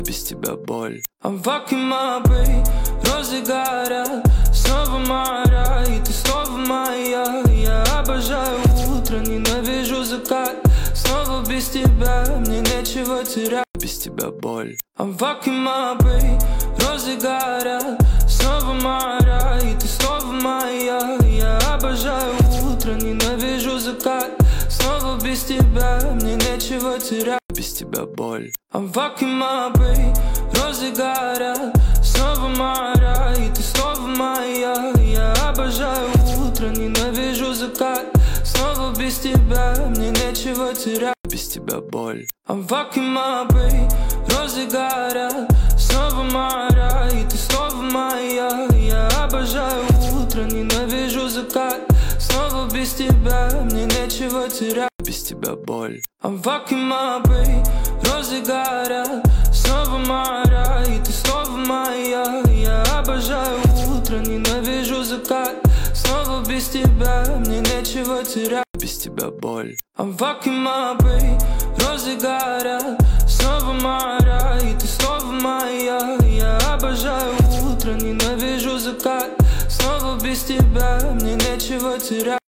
без тебя боль. I'm fucking my babe, розы горят, снова мара, и ты снова моя. Я обожаю утро, ненавижу закат, снова без тебя, мне нечего терять, без тебя боль. I'm fucking my babe, розы горят, снова мара, и ты снова моя. Я обожаю утро, ненавижу закат, снова без тебя, мне нечего терять, без тебя боль. I'm fucking my babe, розы горят, снова мара, и ты снова моя. Я обожаю утро, ненавижу закат, снова без тебя, мне нечего терять, без тебя боль. I'm fucking my babe, розы горят, снова мара, и ты снова моя. Я обожаю утро, ненавижу закат, снова без тебя, мне нечего терять, без тебя боль. I'm fucking my babe, розы горят, снова мара, и ты снова моя. Я обожаю утро, ненавижу закат, снова без тебя, мне нечего терять, без тебя боль. I'm fucking my babe, розы горят, снова мара, и ты снова моя. Я обожаю утро, ненавижу закат, снова без тебя, мне нечего терять.